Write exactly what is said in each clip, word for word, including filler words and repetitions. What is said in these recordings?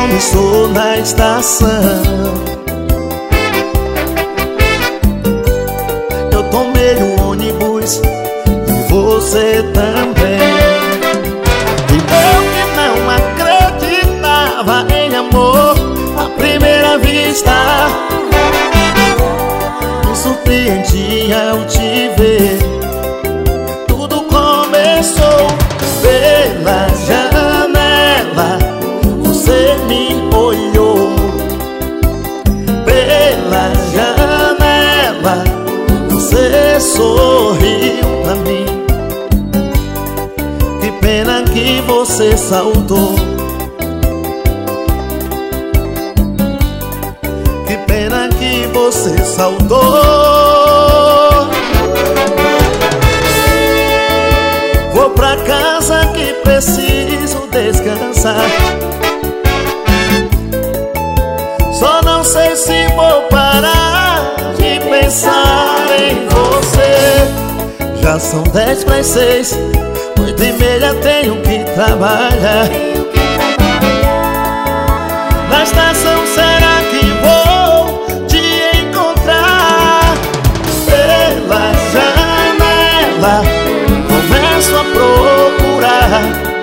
começou na estação. Eu tomei o ônibus e você também. E eu que não acreditava em amor à primeira vista, me surpreendi ao te ver. Tudo começou pela janela, você me olhou. Pela janela, você sorriu pra mim. Que pena que você saltou. Que pena que você saltou. Vou pra casa que preciso descansar. Só não sei se vou parar de pensar em você. Já são dez para as seis, oito e meia tenho que trabalhar. Na estação será que vou te encontrar? Pela janela começo a procurar.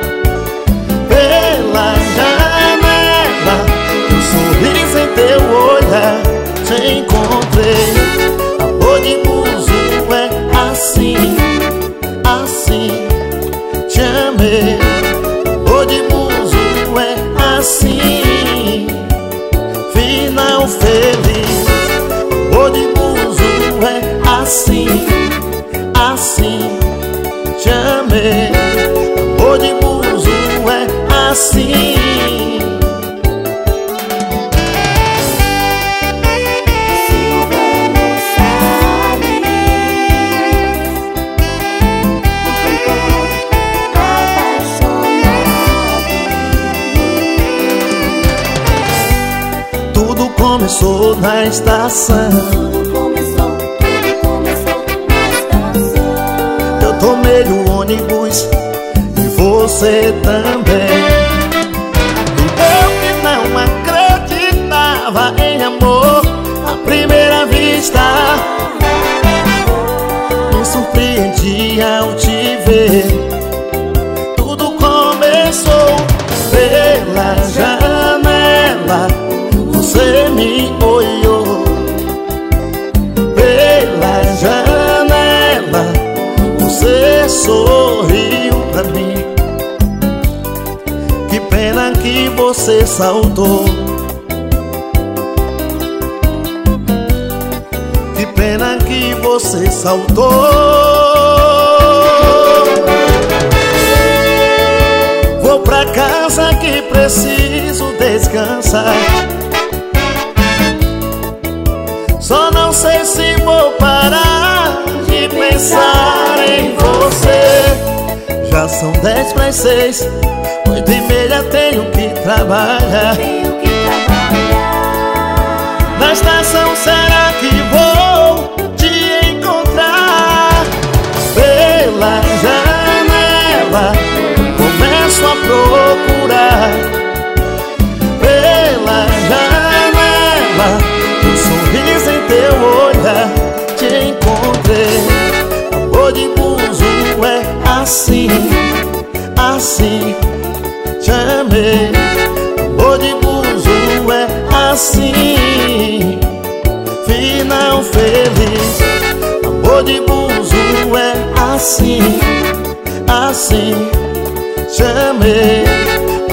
Pela janela, teu sorriso em teu olhar te encontrei. Amor de buzo é assim, assim te amei. Amor de buzo é assim, final feliz. Amor de buzo é assim, assim te amei. Amor de buzo é assim. Tudo começou na estação. Tudo começou, tudo começou na estação. Eu tomei o ônibus e você também. E eu que não acreditava em amor à primeira vista, me surpreendi ao te ver. Tudo começou pela janela, você me olhou. Pela janela, você sorriu pra mim. Que pena que você saltou. Que pena que você saltou. Vou pra casa que preciso descansar. Só não sei se vou parar de pensar em você. Já são dez para as seis, oito e meia tenho que trabalhar. Tenho que trabalhar. Na estação será que vou te encontrar? Pela janela começo a procurar. Pela janela, teu sorriso em teu olhar te encontrei. Amor de buzo é assim, assim te amei. Amor de buzo é assim, final feliz. Amor de buzo é assim, assim te amei.